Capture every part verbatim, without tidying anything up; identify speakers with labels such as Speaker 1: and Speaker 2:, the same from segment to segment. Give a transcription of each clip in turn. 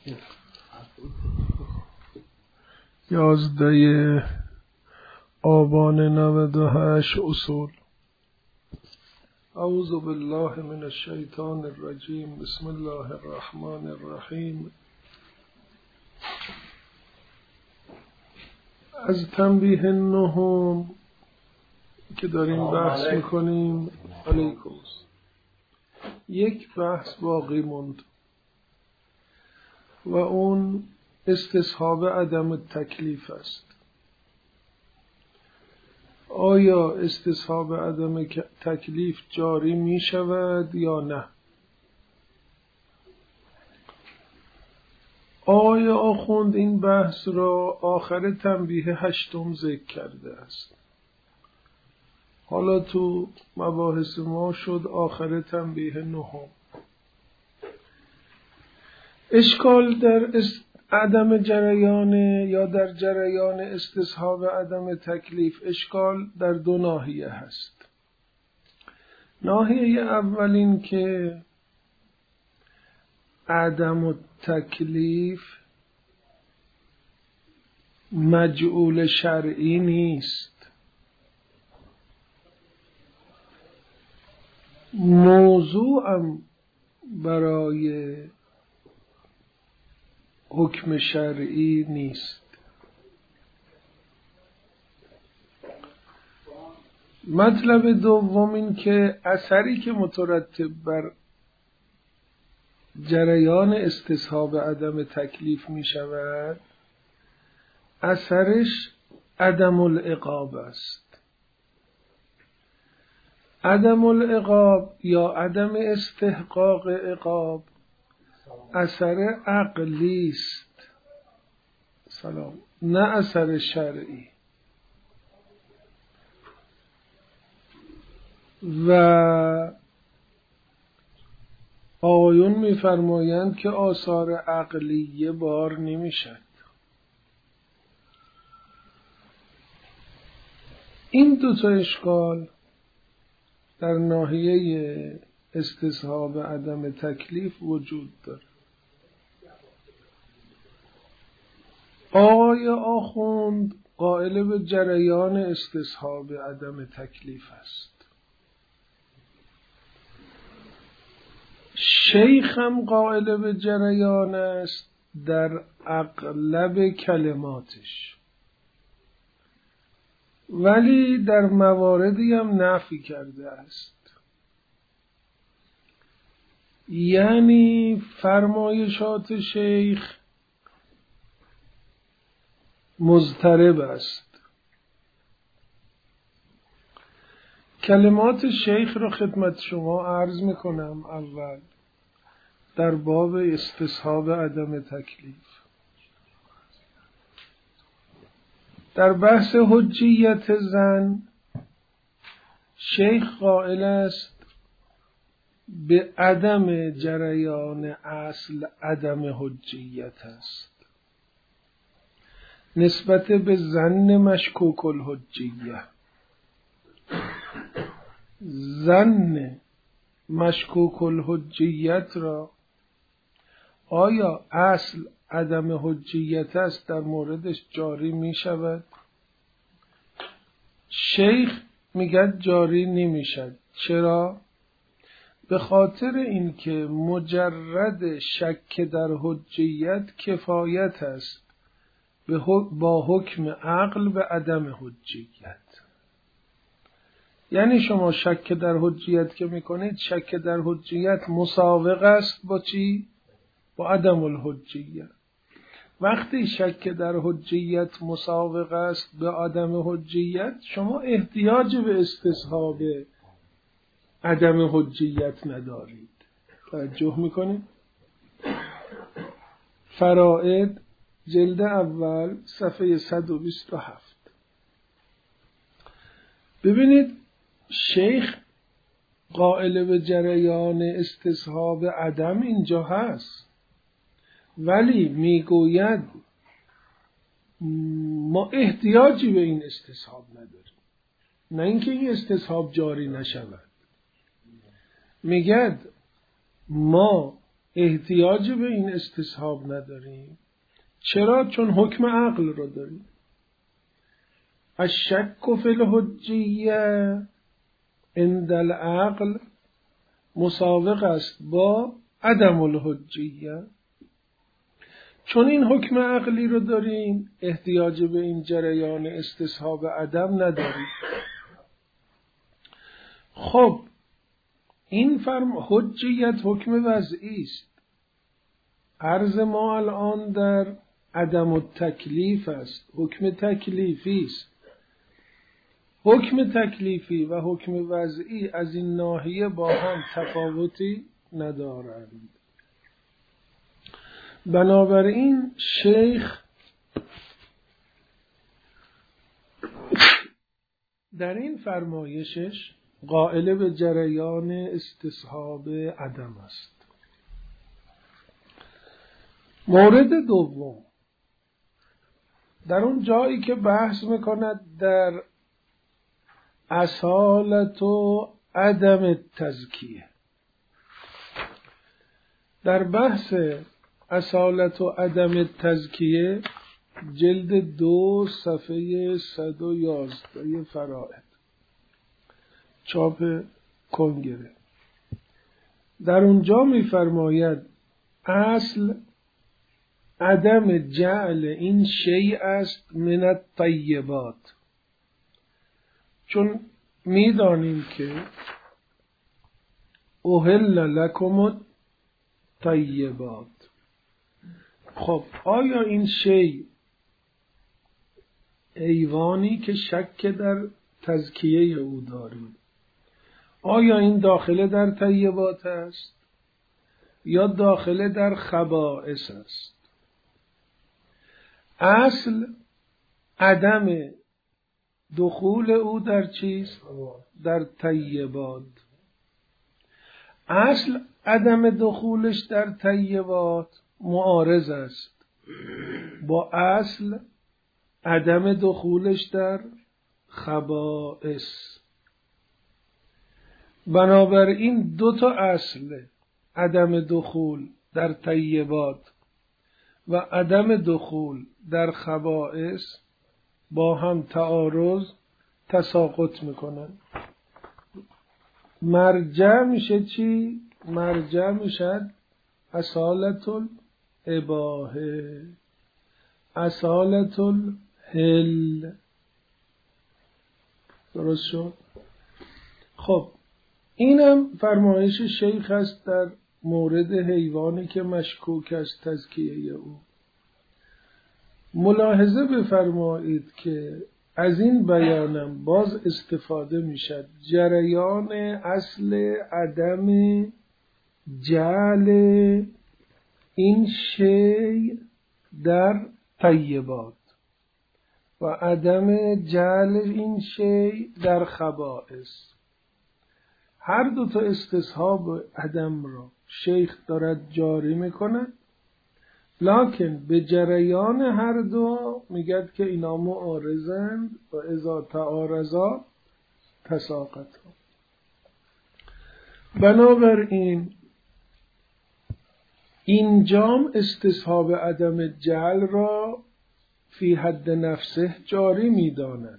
Speaker 1: یازده آبان نود و هشت اصول. اعوذ بالله من الشیطان الرجیم. بسم الله الرحمن الرحیم. از تنبیه نهم که داریم بحث میکنیم، علیکم یک بحث باقی موند و اون استصحاب عدم تکلیف است. آیا استصحاب عدم تکلیف جاری می شود یا نه؟ آقای آخوند این بحث را آخر تنبیه هشتم ذکر کرده است. حالا تو مباحث ما شد آخر تنبیه نهم. اشکال در عدم جریان یا در جریان استصحاب عدم تکلیف، اشکال در دو ناحیه هست. ناحیه اول این که عدم تکلیف مجعول شرعی نیست. موضوعم برای حکم شرعی نیست. مطلب دوم این که اثری که مترتب بر جریان استصحاب عدم تکلیف می شود، اثرش عدم العقاب است. عدم العقاب یا عدم استحقاق عقاب اثر عقلی است، سلام، نه اثر شرعی. و آیون می‌فرمایند که آثار عقلیه بار نمی‌شد. این دو تا اشکال در ناحیه استصحاب عدم تکلیف وجود داره. آقای آخوند قائل به جریان استصحاب عدم تکلیف است. شیخ هم قائل به جریان است در اغلب کلماتش، ولی در مواردی هم نفی کرده است. یعنی فرمایشات شیخ مضطرب است. کلمات شیخ رو خدمت شما عرض میکنم. اول در باب استصحاب عدم تکلیف، در بحث حجیت زن، شیخ قائل است به عدم جریان اصل عدم حجیت است نسبت به ظن مشکوک الحجیه. ظن مشکوک الحجیت را آیا اصل عدم حجیت است در موردش جاری می شود؟ شیخ میگه جاری نمی شود. چرا؟ به خاطر اینکه مجرد شک در حجیت کفایت است با حکم عقل به عدم حجیت. یعنی شما شک در حجیت که میکنید، شک در حجیت مساوق است با چی؟ با عدم الحجیت. وقتی شک در حجیت مساوق است به عدم حجیت، شما احتیاج به استصحاب عدم حجیت ندارید. توجه میکنید؟ فرائد جلد اول صفحه صد و بیست و هفت. ببینید شیخ قائل به جریان استصحاب عدم اینجا هست، ولی میگوید ما احتیاجی به این استصحاب نداریم، نه اینکه این استصحاب جاری نشود. میگد ما احتیاج به این استصحاب نداریم. چرا؟ چون حکم عقل رو داریم. الشک فی الحجیه عند العقل مساوق است با عدم الحجیه. چون این حکم عقلی رو داریم احتیاج به این جریان استصحاب عدم نداریم. خب این فرم حجیت حکم وضعی است. عرض ما الان در عدم التکلیف است، حکم تکلیفی است. حکم تکلیفی و حکم وضعی از این ناحیه با هم تفاوتی ندارند. بنابراین شیخ در این فرمایشش قائل به جریان استصحاب عدم است. مورد دوم، در اون جایی که بحث میکند در اصالت و عدم تزکیه، در بحث اصالت و عدم تزکیه جلد دو صفحه صد و یازده فرائد چاپ کنگره، در اونجا میفرماید اصل عدم جعل این شیء است من الطیبات، چون میدانیم که احل لکم الطیبات. خب آیا این شیء حیوانی که شک در تزکیه او داریم، آیا این داخل در طیبات است یا داخل در خبائث است؟ اصل عدم دخول او در چیست؟ در طیبات. اصل عدم دخولش در طیبات معارض است با اصل عدم دخولش در خبائث. بنابراین دو تا اصل، عدم دخول در طیبات و عدم دخول در خبائث، با هم تعارض تساقط میکنن. مرجع میشه چی؟ مرجع میشد اصالت الاباحه، اصالت الحل. درست شد؟ خب اینم فرمایش شیخ است در مورد حیوانی که مشکوک است تزکیه او. ملاحظه بفرمایید که از این بیانم باز استفاده میشد جریان اصل عدم جعل این شیء در طیبات و عدم جعل این شیء در خبائث. هر دو تا استصحاب عدم را شیخ دارد جاری میکند، لکن به جریان هر دو میگد که اینا معارضند و اذا تعارضا تساقطا. بنابراین اینجام استصحاب عدم جعل را فی حد نفسه جاری میداند،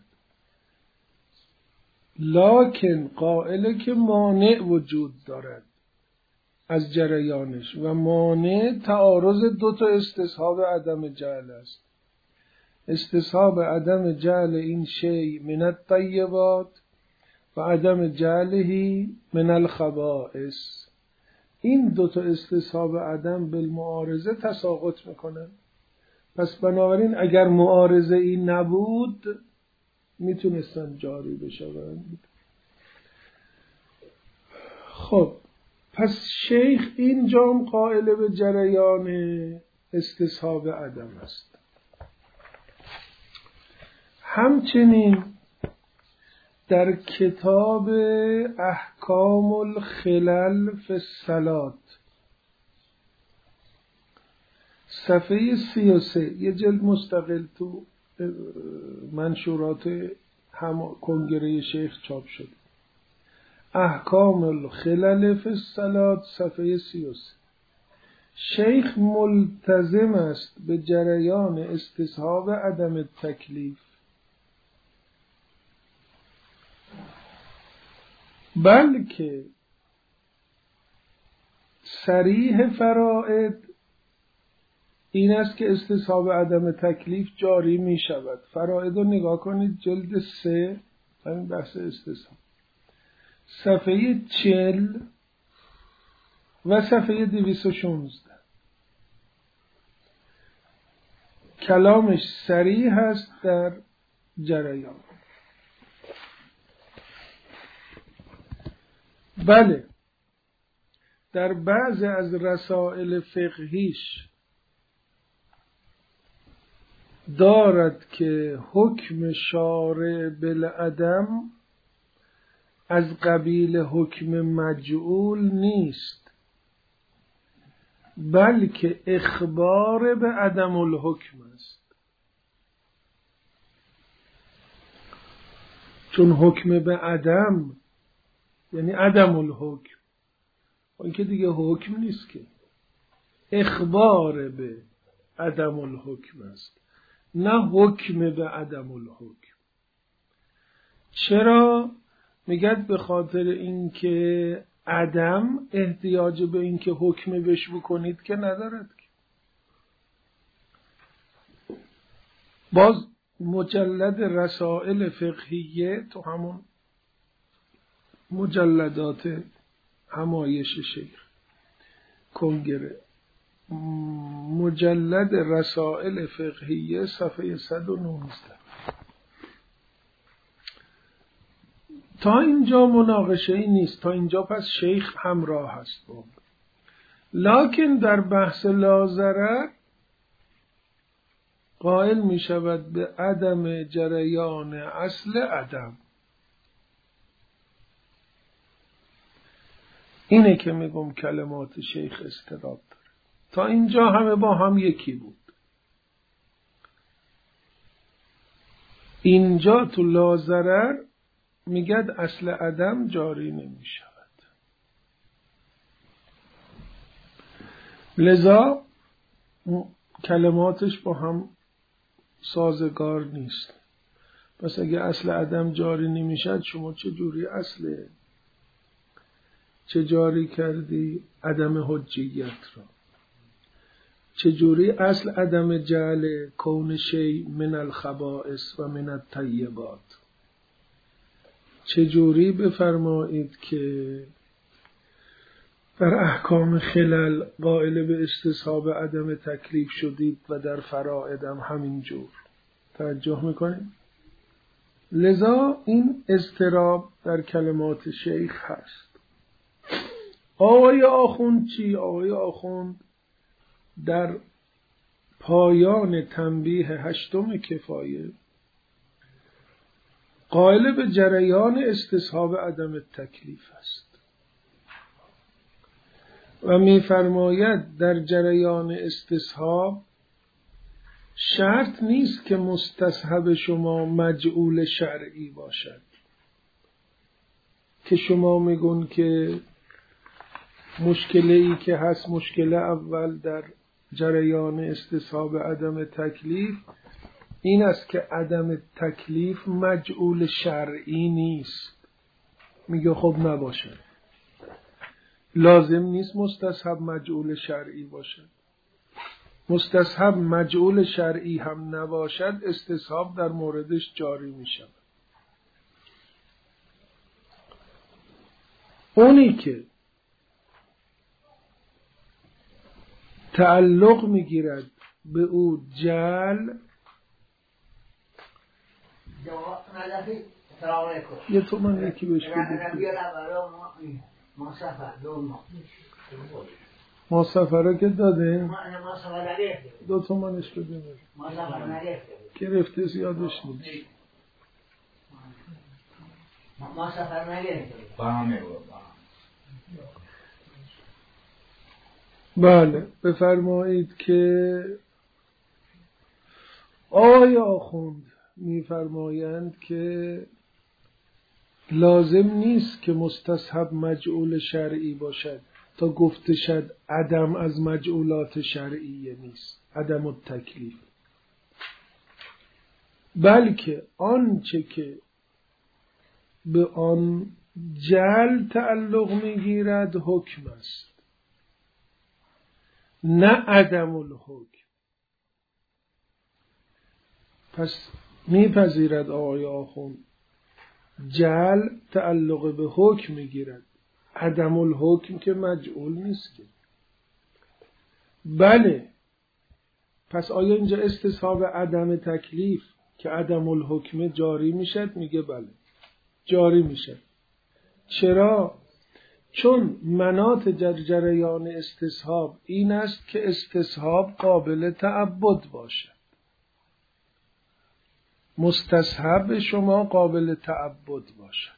Speaker 1: لکن قائله که مانع وجود دارد از جریانش و مانع تعارض دو تا استصحاب عدم جعل است. استصحاب عدم جعل این شیء من الطیبات و عدم جعله من الخبائث. این دو تا استصحاب عدم بالمعارضه تساقط میکنن. پس بنابراین اگر معارضه این نبود میتونستن جاری بشوند. خب پس شیخ اینجام قائل به جریان استصحاب عدم است. همچنین در کتاب احکام الخلل فی الصلاة صفحه سی و سه، یه جلد مستقل تو منشورات هم کنگره شیخ چاپ شد. احکام الخلل فی الصلاة صفحه سی و سه شیخ ملتزم است به جریان استصحاب عدم تکلیف، بلکه صریح فرائض این است که استصحاب عدم تکلیف جاری می شود. فرائض رو نگاه کنید، جلد سه، همین بحث استصحاب، صفحه چل و صفحه دویست و شانزده. کلامش صریح هست در جریان. بله، در بعض از رسائل فقهیش دارد که حکم شارع بالعدم از قبیل حکم مجعول نیست، بلکه اخبار به عدم الحکم است. چون حکم به عدم یعنی عدم الحکم، اون که دیگه حکم نیست، که اخبار به عدم الحکم است، نه حکم به عدم الحکم. چرا؟ میگد به خاطر اینکه عدم احتیاج به اینکه حکم بهش بکنید که ندارد. باز مجلد رسائل فقهیه تو همون مجلدات همایش شیخ کنگره، مجلد رسائل فقهیه صفحه صد و نوزده. تا اینجا مناقشه ای نیست، تا اینجا پس شیخ همراه هست با. لکن در بحث لاضرر قائل می شود به عدم جریان اصل عدم. اینه که میگم کلمات شیخ استراب داره. تا اینجا همه با هم یکی بود. اینجا تو لاضرر میگد اصل عدم جاری نمی شود. لذا کلماتش با هم سازگار نیست. پس اگه اصل عدم جاری نمی شد، شما چه جوری اصله؟ چه جاری کردی عدم حجیت را؟ چجوری اصل عدم جعل کون شیء من الخبائث و من الطیبات؟ چجوری بفرمایید که در احکام خلل قائل به استصحاب عدم تکلیف شدید و در فرائض همین جور؟ توجه میکنید؟ لذا این اضطراب در کلمات شیخ هست. آقای آخوند چی؟ آقای آخوند در پایان تنبیه هشتم کفایه قائل به جریان استصحاب عدم تکلیف است و می‌فرماید در جریان استصحاب شرط نیست که مستصحب شما مجعول شرعی باشد، که شما میگون که مشکله ای که هست، مشکله اول در جریان استصحاب عدم تکلیف این است که عدم تکلیف مجعول شرعی نیست. میگه خب نباشه، لازم نیست مستصحب مجعول شرعی باشد. مستصحب مجعول شرعی هم نباشد، استصحاب در موردش جاری می شود. اونی که تعلق میگیرد به او جعل، یه تو من یکی بهش بگید ما سفره که داده دو تومنش بده گرفته زیادش نیست.
Speaker 2: ما سفر نگرفته
Speaker 1: بله بفرمایید که آقای آخوند میفرمایند که لازم نیست که مستصحب مجعول شرعی باشد. تا گفته شد عدم از مجعولات شرعیه نیست، عدم التکلیف، بلکه آنچه که به آن جعل تعلق میگیرد حکم است، نه عدم الحکم. پس میپذیرد آقای آخوند جعل تعلق به حکم میگیرد، عدم الحکم که مجعول نیست که. بله، پس آیا اینجا استصحاب عدم تکلیف که عدم الحکم جاری میشد؟ میگه بله جاری میشد. چرا؟ چون مناط جریان استصحاب این است که استصحاب قابل تعبد باشد. مستصحب شما قابل تعبد باشد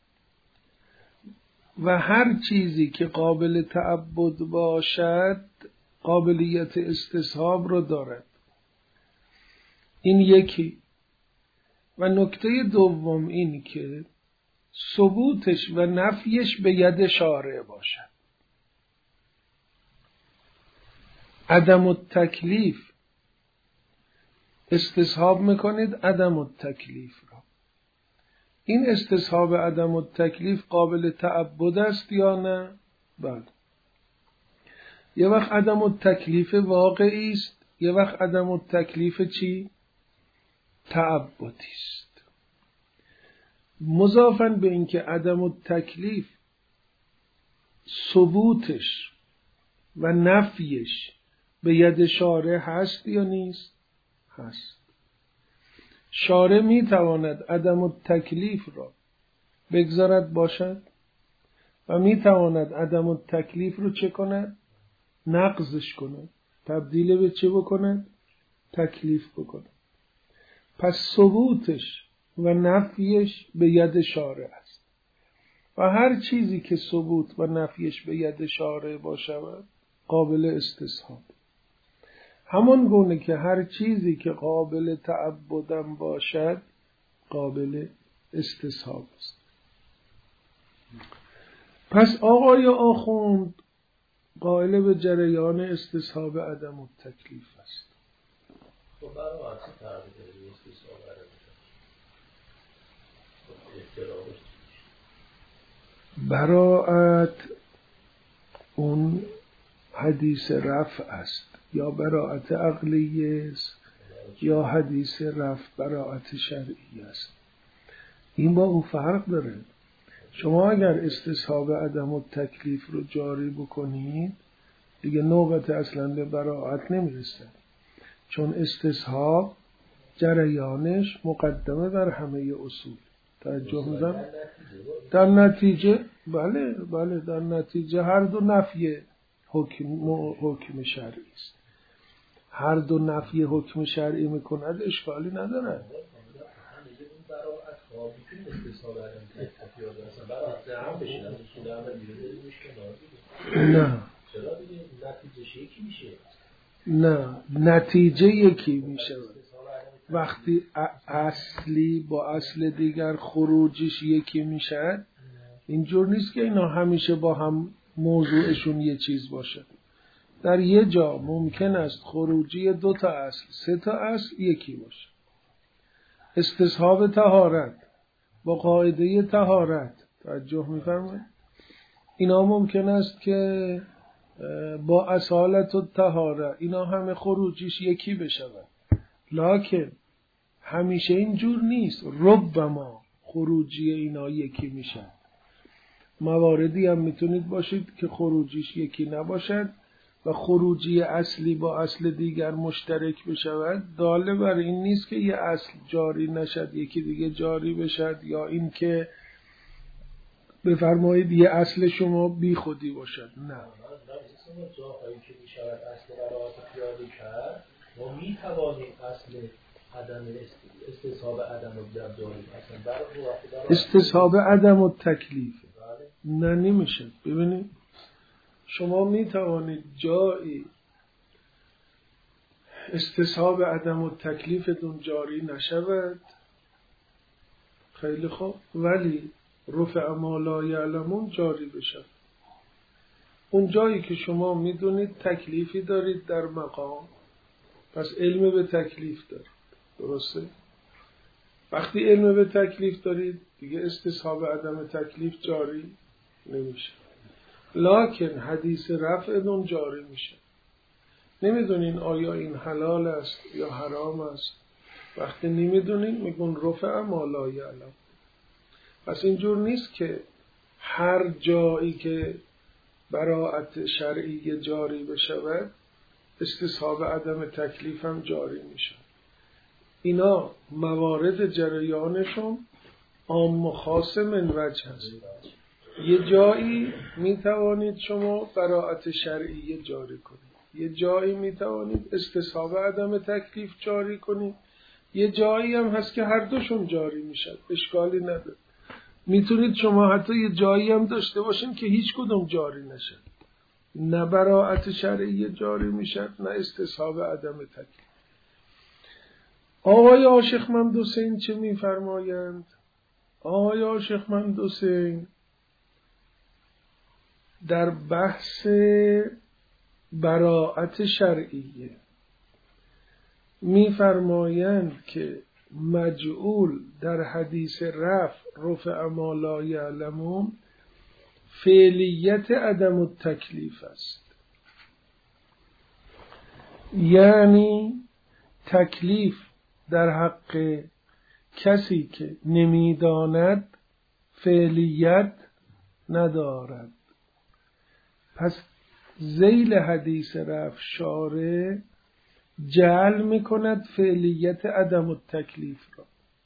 Speaker 1: و هر چیزی که قابل تعبد باشد قابلیت استصحاب رو دارد. این یکی. و نکته دوم این که ثبوتش و نفیش به ید شارع باشد. عدم التکلیف استصحاب میکنید عدم التکلیف را. این استصحاب عدم التکلیف قابل تعبد است یا نه؟ بله. یه وقت عدم التکلیف واقعی است، یه وقت عدم التکلیف چی؟ تعبدی است. مضافاً به اینکه عدم التکلیف ثبوتش و نفیش به ید شارع هست یا نیست؟ هست. شارع می تواند عدم التکلیف را بگذارد باشد و می تواند عدم التکلیف رو چه کند؟ نقضش کند، تبدیل به چه بکند؟ تکلیف بکند. پس ثبوتش و نفیش به ید شارع است و هر چیزی که ثبوت و نفیش به ید شارع باشد قابل استصحاب. همان گونه که هر چیزی که قابل تعبدم باشد قابل استصحاب است. پس آقای آخوند قائل به جریان استصحاب عدم التکلیف است.
Speaker 3: خب براعت تعبیر استصحاب عدم التکلیف براعت
Speaker 1: اون حدیث رفع است یا براعت عقلیه است یا حدیث رفع براعت شرعی است. این با اون فرق داره. شما اگر استصحاب عدم التکلیف رو جاری بکنید دیگه نوبت اصلا به براعت نمیرسه، چون استصحاب جریانش مقدمه بر همه اصول. توجه می‌کنم در نتیجه بله بله در نتیجه هر دو نفی حکم حکم شرعی است. هر دو نفی حکم شرعی میکند اشکالی نداره. نه نه نتیجه یکی میشه. وقتی اصلی با اصل دیگر خروجش یکی میشه، اینجور نیست که اینا همیشه با هم موضوعشون یه چیز باشه. در یه جا ممکن است خروجی دو تا اصل سه تا اصل یکی باشه. استصحاب طهارت با قاعده طهارت توجه می‌فرمایید، اینا ممکن است که با اصالت و طهارت اینا همه خروجیش یکی بشود، لکن همیشه اینجور نیست. ربما خروجی اینا یکی میشن. مواردی هم میتونید باشید که خروجیش یکی نباشد و خروجی اصلی با اصل دیگر مشترک بشود. داله بر این نیست که یه اصل جاری نشد یکی دیگه جاری بشد، یا این که بفرمایید یه اصل شما بی خودی باشد. نه
Speaker 3: جاهایی که میشود اصل براعت پیاده کرد ما میتوانیم اصل عدم استصحاب عدم التکلیف
Speaker 1: استصحاب عدم التکلیف نه نمیشه. ببینید شما میتوانید جایی استصحاب عدم التکلیفتون جاری نشود، خیلی خوب، ولی رفع ما لا یعلمون جاری بشه. اون جایی که شما میدونید تکلیفی دارید در مقام، پس علم به تکلیف دارید. درسته؟ وقتی علم به تکلیف دارید دیگه استصحاب عدم تکلیف جاری نمیشه، لکن حدیث رفع اون جاری میشه. نمیدونین آیا این حلال است یا حرام است، وقتی نمیدونین میگون رفع ما لا یعلم. پس اینجور نیست که هر جایی که براءت شرعی جاری بشود استصحاب عدم تکلیف هم جاری میشه. اینا موارد جریانشون عام و خاص من وجه هست. یه جایی میتوانید شما براءت شرعی جاری کنید، یه جایی میتوانید استصحاب عدم تکلیف جاری کنید، یه جایی هم هست که هر دوشون جاری میشن، اشکالی نداره. میتونید شما حتی یه جایی هم داشته باشین که هیچ کدوم جاری نشه، نه براءت شرعی جاری میشن نه استصحاب عدم تکلیف. آقای عاشق محمد حسین چه میفرمایند؟ آقای عاشق محمد حسین در بحث براءت شرعیه میفرمایند که مجعول در حدیث رفع رفع ما لا یعلمون فعلیت عدم التکلیف است. یعنی تکلیف در حق کسی که نمیداند فعلیت ندارد. پس ذیل حدیث رفع شارع جعل میکند فعلیت عدم التکلیف را.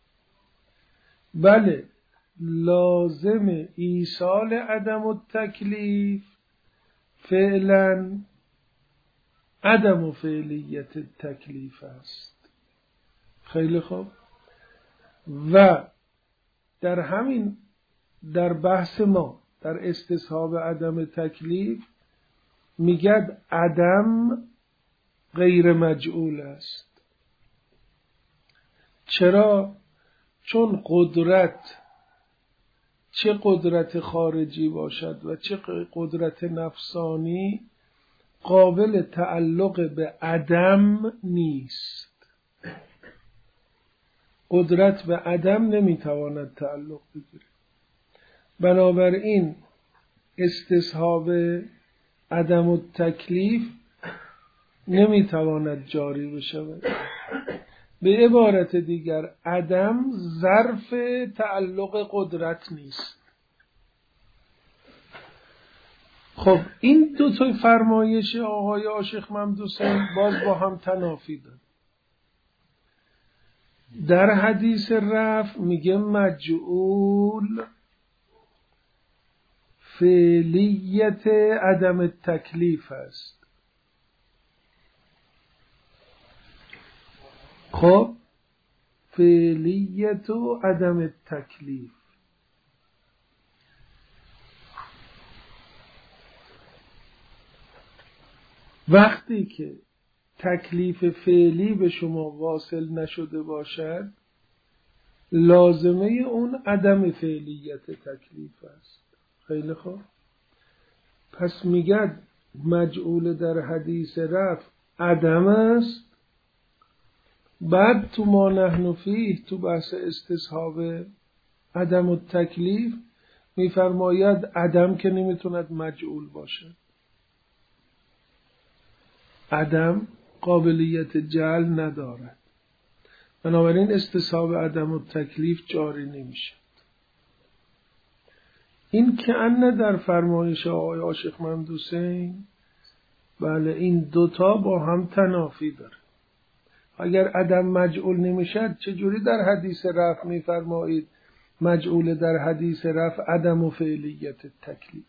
Speaker 1: بله، لازم ایصال عدم التکلیف فعلا عدم فعلیت التکلیف است. خیلی خوب. و در همین در بحث ما در استصحاب عدم تکلیف میگد عدم غیر مجعول است. چرا؟ چون قدرت، چه قدرت خارجی باشد و چه قدرت نفسانی، قابل تعلق به عدم نیست. قدرت به عدم نمیتواند تعلق بگیره. بنابراین استصحاب عدم التکلیف نمیتواند جاری بشود. به عبارت دیگر عدم ظرف تعلق قدرت نیست. خب این دو تا فرمایش آقای عاشق محمد حسین باز با هم تنافی دارن. در حدیث رفع میگه مجعول فعلیت عدم تکلیف است. خب فعلیت و عدم تکلیف، وقتی که تکلیف فعلی به شما واصل نشده باشد لازمه اون عدم فعلیت تکلیف است. خیلی خوب. پس میگه مجعول در حدیث رفع عدم است. بعد تو ما نحن فیه تو بحث استصحاب عدم التکلیف میفرماید عدم که نمیتوند مجعول باشه، عدم قابلیت جعل ندارد، بنابراین استصحاب عدم التکلیف جاری نمیشه. این که ان در فرمایش آقای عاشق محمد حسین، بله این دوتا با هم تنافی داره. اگر عدم مجعول نمیشد چجوری در حدیث رفع میفرمایید مجعول در حدیث رفع عدم و فعلیت تکلیف؟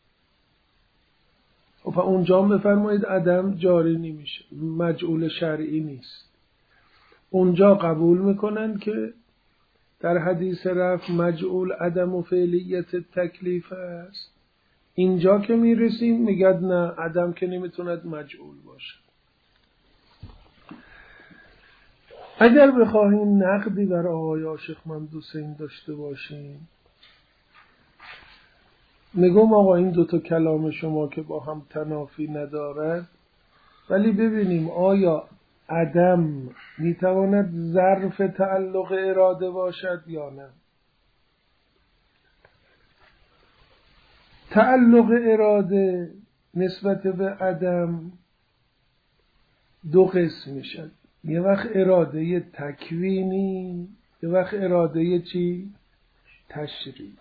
Speaker 1: و اونجا هم بفرمایید عدم جاری نمیشه، مجعول شرعی نیست. اونجا قبول میکنن که در حدیث رفع مجعول عدم و فعلیت تکلیف است. اینجا که میرسیم میگد نه، عدم که نمیتوند مجعول باشه. اگر بخواهیم نقدی بر آقای عاشق محمد حسین داشته باشیم، میگم آقا این دوتا کلام شما که با هم تنافی ندارد، ولی ببینیم آیا عدم میتواند ظرف تعلق اراده باشد یا نه؟ تعلق اراده نسبت به عدم دو قسم میشد. یه وقت اراده تکوینی، یه وقت اراده چی؟ تشریعی.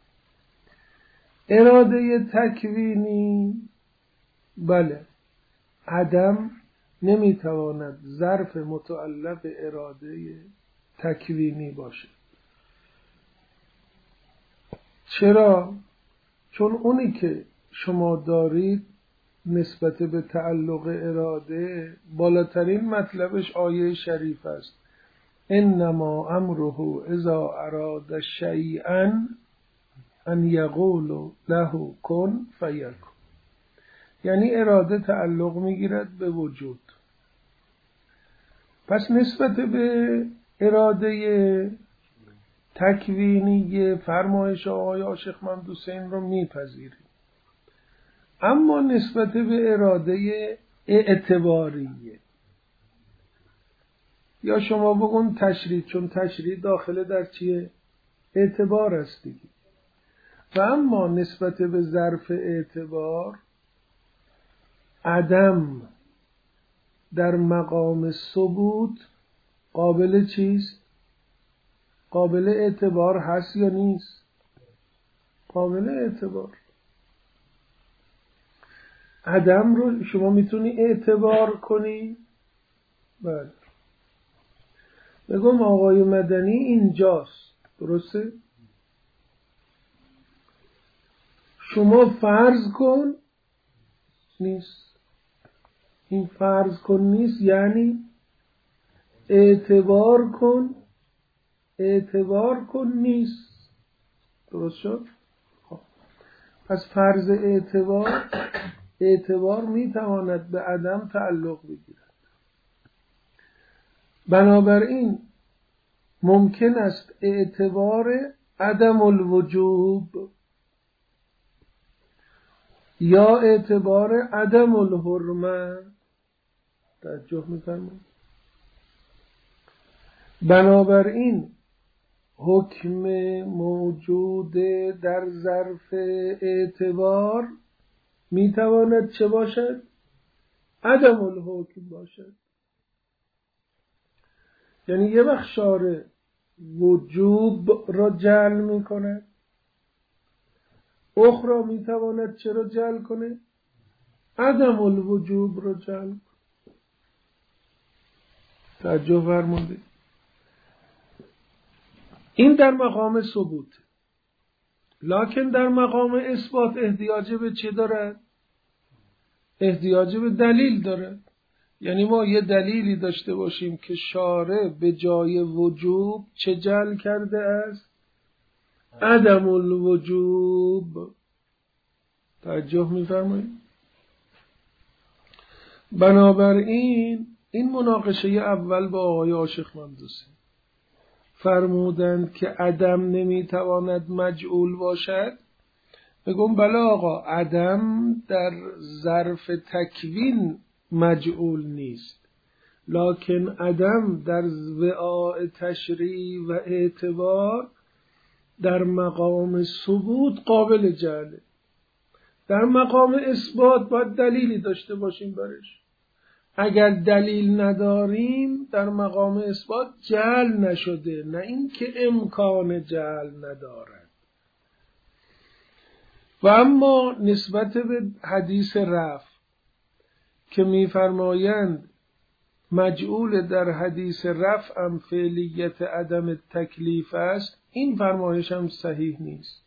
Speaker 1: اراده تکوینی، بله، عدم نمیتواند ظرف متعلق اراده تکوینی باشه. چرا؟ چون اونی که شما دارید نسبت به تعلق اراده بالاترین مطلبش آیه شریف است: انما امره اذا اراد شیئا ان یقول له کن فیکون. یعنی اراده تعلق میگیرد به وجود. پس نسبت به اراده تکوینی فرمایش آقای عاشق محمد حسین رو میپذیریم، اما نسبت به اراده اعتباریه، یا شما بگون تشریع، چون تشریع داخل در چیه؟ اعتبار است دیگه. و اما نسبت به ظرف اعتبار، عدم در مقام ثبوت قابل چیست؟ قابل اعتبار هست یا نیست؟ قابل اعتبار. عدم رو شما میتونی اعتبار کنی؟ بله. بگم آقای مدنی اینجاست، درسته؟ شما فرض کن نیست. این فرض کن نیست یعنی اعتبار کن، اعتبار کن نیست. درست شد؟ خب. پس فرض اعتبار، اعتبار میتواند به عدم تعلق بگیرد. بنابراین ممکن است اعتبار عدم الوجوب یا اعتبار عدم الحرمه. توجه می‌فرمایید؟ بنابراین حکم موجود در ظرف اعتبار میتواند چه باشد؟ عدم الحکم باشد. یعنی یه وقت شارع وجوب را جعل میکند، اخرى میتواند چرا جعل کنه؟ عدم الوجوب را جعل کنه. توجه فرمودید؟ این در مقام ثبوت. لکن در مقام اثبات احتیاج به چه دارد؟ احتیاج به دلیل دارد. یعنی ما یه دلیلی داشته باشیم که شارع به جای وجوب چه جعل کرده است؟ عدم الوجوب. توجه می‌فرمایید؟ بنابراین این مناقشه اول با آقای عاشق محمد حسین فرمودند که عدم نمیتواند مجعول باشد. بگم بله آقا، عدم در ظرف تکوین مجعول نیست، لکن عدم در وعاء تشریع و اعتبار در مقام ثبوت قابل جعله. در مقام اثبات باید دلیلی داشته باشیم برش. اگر دلیل نداریم در مقام اثبات جعل نشده، نه اینکه امکان جعل ندارد. و اما نسبت به حدیث رفع که می‌فرمایند مجعول در حدیث رفع هم فعلیت عدم تکلیف است، این فرمایش هم صحیح نیست.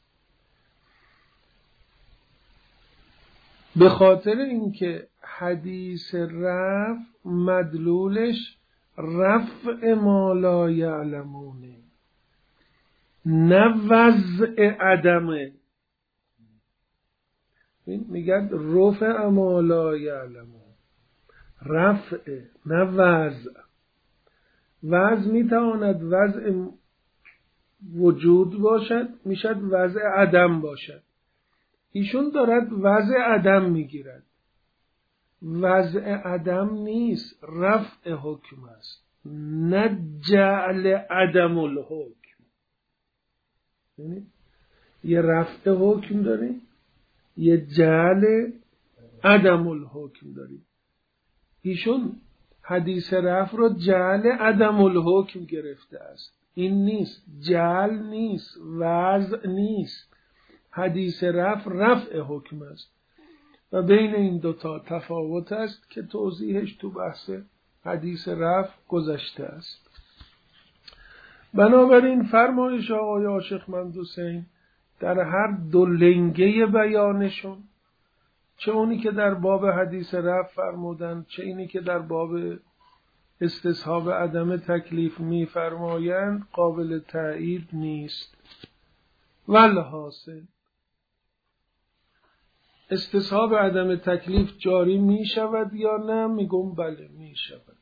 Speaker 1: به خاطر اینکه حدیث رفع مدلولش رفع ما لا یعلمونه، نه وضع عدمه. میگن رفع ما لا یعلمون، رفع نه وضع. وضع میتواند وضع وجود باشد، میشد وضع عدم باشد. ایشون دارد وضع عدم میگیرد. وضع عدم نیست، رفع حکم است، نه جعل عدم الحکم. یعنی یه رفع حکم داریم، یه جعل عدم الحکم داریم. ایشون حدیث رفع رو جعل عدم الحکم گرفته است. این نیست، جعل نیست، وضع نیست. حدیث رفع رفع حکم است و بین این دوتا تفاوت است که توضیحش تو بحث حدیث رفع گذشته است. بنابراین فرمایش آقای عاشقمند حسین در هر دو لنگه بیانشون، چه اونی که در باب حدیث رفع فرمودن، چه اینی که در باب استصحاب عدم تکلیف می فرمایند، قابل تأیید نیست. والحاصل استصحاب عدم تکلیف جاری می شود یا نه؟ میگم بله می شود.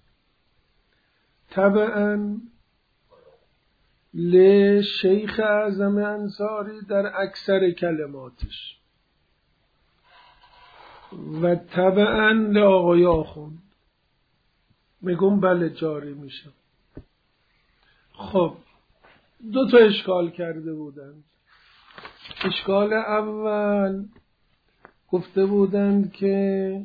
Speaker 1: طبعا لشیخ اعظم انصاری در اکثر کلماتش و طبعا لآقای آخوند میگم بله جاری می شود. خب دو تا اشکال کرده بودند. اشکال اول گفته بودند که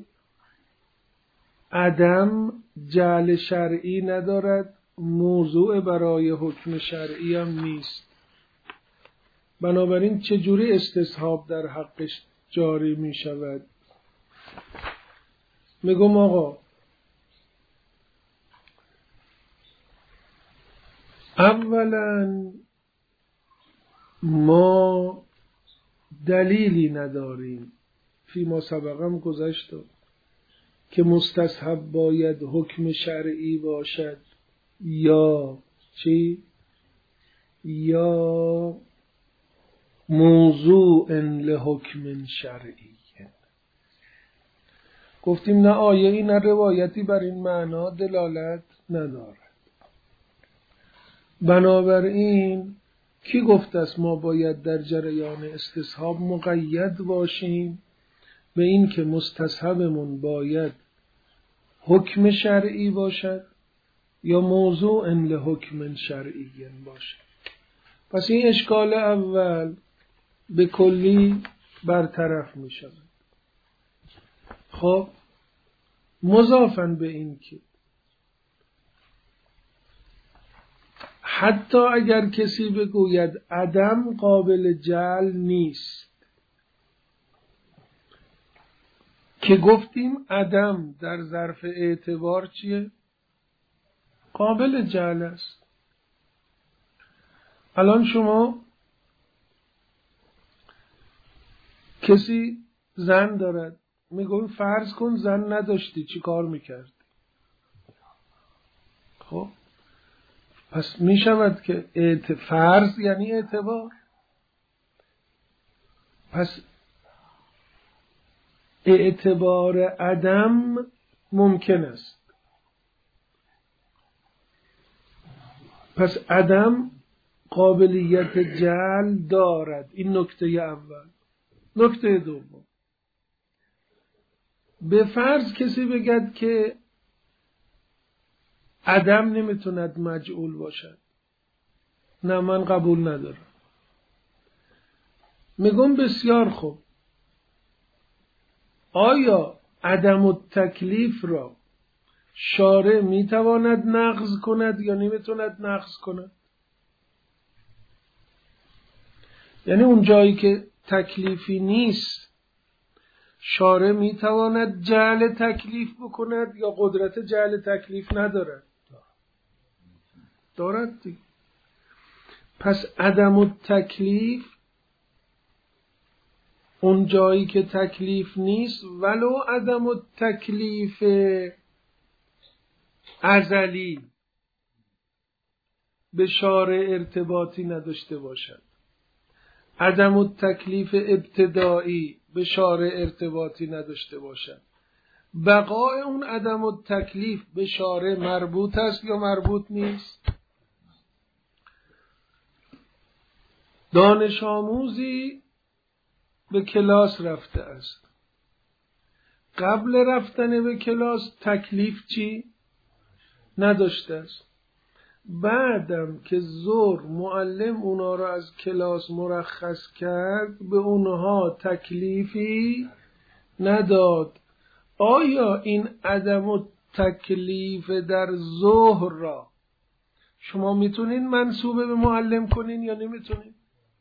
Speaker 1: عدم جعل شرعی ندارد، موضوع برای حکم شرعی هم نیست. بنابراین چجوری استصحاب در حقش جاری می شود؟ میگم آقا اولا ما دلیلی نداریم، فی ما سبقم گذشت که مستصحب باید حکم شرعی باشد یا چی؟ یا موضوع لحکم شرعی. گفتیم نه آیه‌ای نه روایتی بر این معنا دلالت ندارد. بنابراین کی گفته است ما باید در جریان استصحاب مقید باشیم به این که مستصحبمون باید حکم شرعی باشد یا موضوع لحکم شرعی باشد؟ پس این اشکال اول به کلی برطرف می شود. خب مضافاً به این که حتی اگر کسی بگوید عدم قابل جعل نیست، که گفتیم عدم در ظرف اعتبار چیه؟ قابل جعل است. الان شما کسی زن دارد، میگویم فرض کن زن نداشتی، چی کار میکرد؟ خب پس میشود که اعت... فرض یعنی اعتبار. پس اعتبار عدم ممکن است. پس عدم قابلیت جعل دارد. این نکته اول. نکته دوم، به فرض کسی بگد که عدم نمیتوند مجعول باشد، نه من قبول ندارم. میگم بسیار خوب، آیا عدم التکلیف را شارع میتواند نقض کند یا نمیتواند نقض کند؟ یعنی اون جایی که تکلیفی نیست شارع میتواند جعل تکلیف بکند یا قدرت جعل تکلیف ندارد؟ دارد دیگه. پس عدم التکلیف اون جایی که تکلیف نیست، ولو عدم التکلیف ازلی به شارع ارتباطی نداشته باشد، عدم التکلیف ابتدایی به شارع ارتباطی نداشته باشد، بقای اون عدم التکلیف به شارع مربوط است یا مربوط نیست؟ دانش آموزی به کلاس رفته است. قبل رفتن به کلاس تکلیف چی؟ نداشته است. بعدم که ظهر معلم اونا رو از کلاس مرخص کرد به اونها تکلیفی نداد. آیا این عدم تکلیف در ظهر را شما میتونین منسوبه به معلم کنین یا نمیتونین؟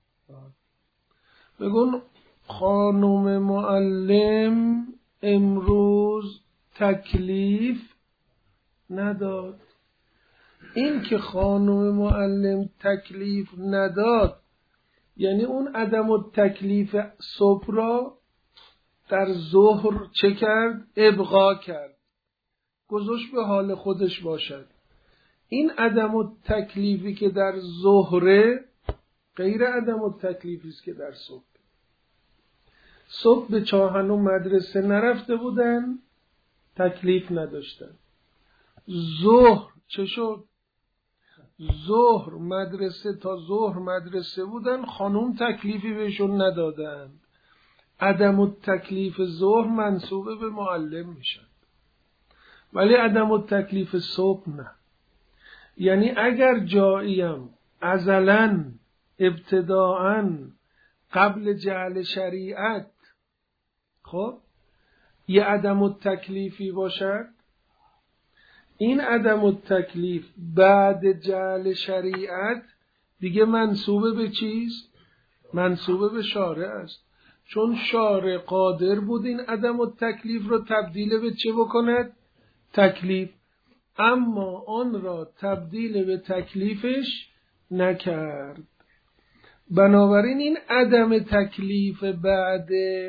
Speaker 1: بگون خانم معلم امروز تکلیف نداد. این که خانم معلم تکلیف نداد یعنی اون عدم التکلیف صبح را در ظهر چه کرد؟ ابقا کرد، گذاشت به حال خودش باشد. این عدم التکلیفی که در ظهره غیر عدم التکلیفی است که در صبح. صبح به چاهن و مدرسه نرفته بودن، تکلیف نداشتن. ظهر چه شد؟ ظهر مدرسه تا ظهر مدرسه بودن، خانوم تکلیفی بهشون ندادند. عدم التکلیف ظهر منسوبه به معلم میشن، ولی عدم التکلیف صبح نه. یعنی اگر جاییم ازلاً ابتداءً قبل جعل شریعت خب یه عدم التکلیفی باشد، این عدم التکلیف بعد جعل شریعت دیگه منسوبه به چیست؟ منسوبه به شارع است. چون شارع قادر بود این عدم التکلیف رو تبدیل به چه بکند؟ تکلیف. اما آن را تبدیل به تکلیفش نکرد. بنابراین این عدم تکلیف بعد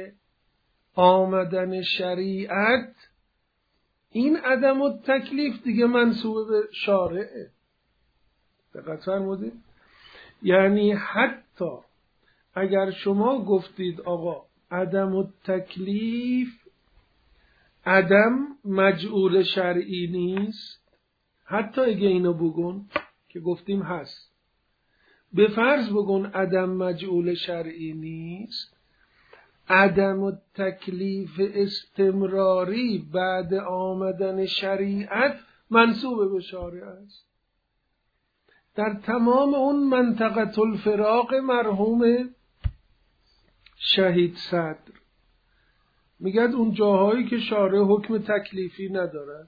Speaker 1: آمدن شریعت، این عدم التکلیف دیگه منسوب به شارعه. دقت فرمودید؟ یعنی حتی اگر شما گفتید آقا عدم التکلیف عدم مجعول شرعی نیست، حتی اگه اینو بگون که گفتیم هست، به فرض بگون عدم مجعول شرعی نیست، عدم التکلیف استمراری بعد آمدن شریعت منسوب به شارع است. در تمام اون منطقه الفراق مرحوم شهید صدر میگد اون جاهایی که شارع حکم تکلیفی ندارد،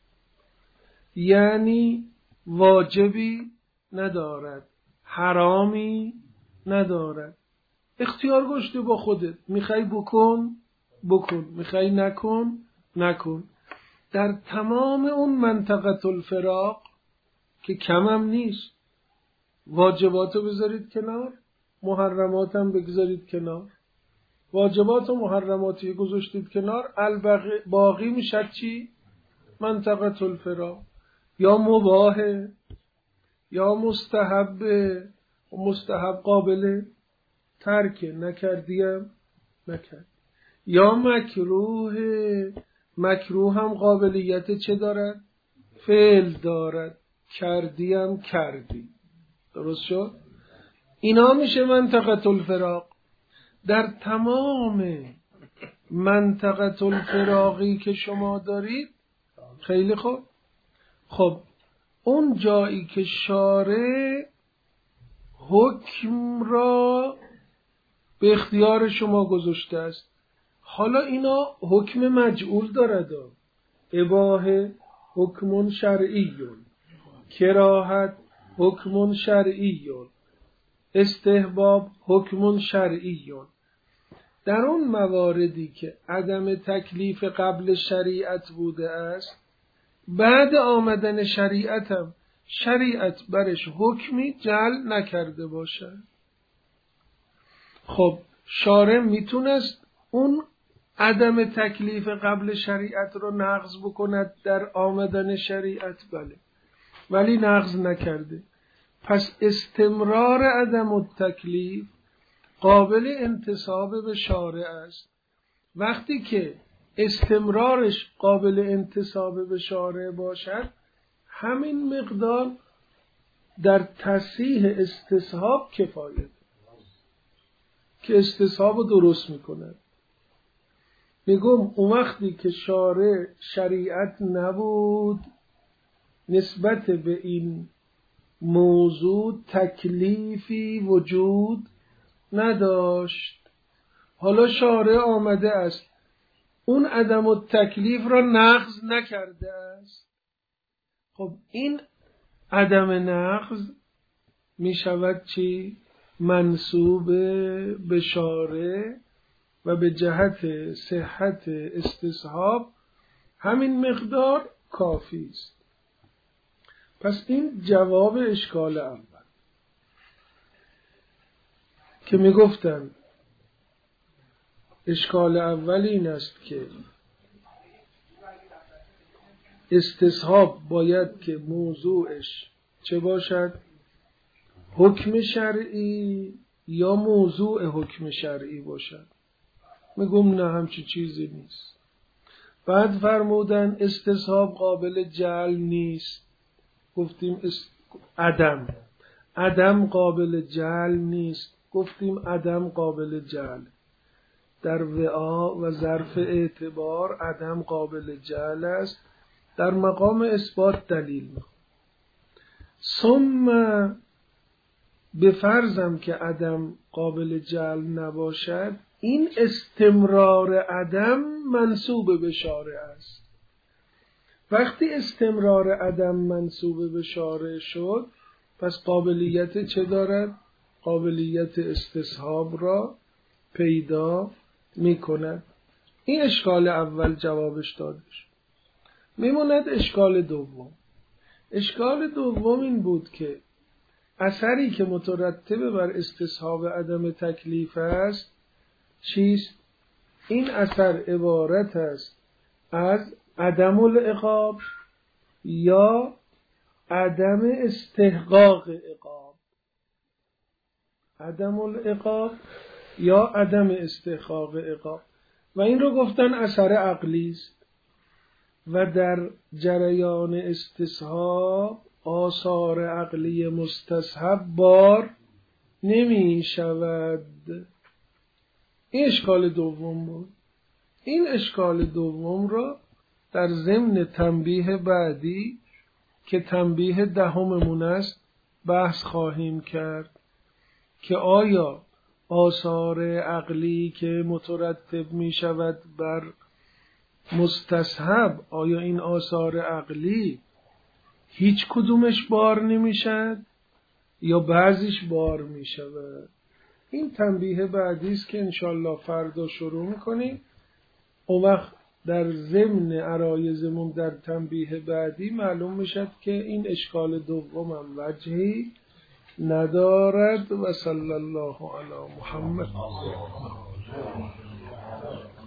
Speaker 1: یعنی واجبی ندارد، حرامی ندارد، اختیار گشته با خودت، میخوای بکن بکن، میخوای نکن نکن. در تمام اون منطقه الفراق که کمم نیست، واجباتو بذارید کنار، محرماتم بگذارید کنار. واجبات و محرماتی گذاشتید کنار، الباقی باقی میشد چی؟ منطقه الفراق. یا مباهه یا مستحبه، و مستحب قابل ترکه، نکردیم نکرد. یا مکروه، مکروه هم قابلیت چه دارد؟ فعل دارد، کردیم کردی. درست شد؟ اینا میشه منطقه الفراق. در تمام منطقه الفراقی که شما دارید، خیلی خوب، خب اون جایی که شارع حکم را به اختیار شما گذاشته است، حالا اینا حکم مجعول دارد، اباحه حکم شرعی، کراهت حکم شرعی، استحباب حکم شرعی. در اون مواردی که عدم تکلیف قبل شریعت بوده است، بعد آمدن شریعت هم شریعت برش حکمی جعل نکرده باشد، خب شارع میتونست اون عدم تکلیف قبل شریعت رو نقض بکند در آمدن شریعت، بله، ولی نقض نکرده. پس استمرار عدم التکلیف قابل انتساب به شارع است. وقتی که استمرارش قابل انتساب به شارع باشد، همین مقدار در تصحیح استصحاب کفایت. که استصحاب رو درست میکنن. میگم اون وقتی که شارع شریعت نبود نسبت به این موضوع تکلیفی وجود نداشت. حالا شارع آمده است اون عدم التکلیف را نقض نکرده است. خب این عدم نقض می شود چی؟ منسوب به شارع و به جهت صحت استصحاب همین مقدار کافی است. پس این جواب اشکال اول که می گفتن اشکال اول این است که استصحاب باید که موضوعش چه باشد؟ حکم شرعی یا موضوع حکم شرعی باشد. میگم نه همچی چیزی نیست. بعد فرمودن استصحاب قابل جعل نیست. گفتیم است... عدم عدم قابل جعل نیست. گفتیم عدم قابل جعل. در وعا و ظرف اعتبار عدم قابل جعل است. در مقام اثبات دلیل میخوام. ثم به فرضم که عدم قابل جعل نباشد این استمرار عدم منسوب به شارع است. وقتی استمرار عدم منسوب به شارع شد پس قابلیت چه دارد؟ قابلیت استصحاب را پیدا می کند. این اشکال اول جوابش داده شد. میموند اشکال دوم. اشکال دوم این بود که اثری که مترتب بر استصحاب عدم تکلیف است چیست؟ این اثر عبارت است از عدم العقاب یا عدم استحقاق عقاب. عدم العقاب یا عدم استحقاق عقاب. و این رو گفتن اثر عقلی است و در جریان استصحاب آثار عقلی مستصحب بار نمی شود. این اشکال دوم بود. این اشکال دوم را در ضمن تنبیه بعدی که تنبیه دهممون است بحث خواهیم کرد که آیا آثار عقلی که مترتب می شود بر مستصحب آیا این آثار عقلی هیچ کدومش بار نمی شد یا بعضیش بار می شود. این تنبیه بعدی است که انشالله فردا شروع میکنیم. اون وقت در ضمن عرایزمون در تنبیه بعدی معلوم میشد که این اشکال دوم هم وجهی ندارد. و صلی الله علی محمد.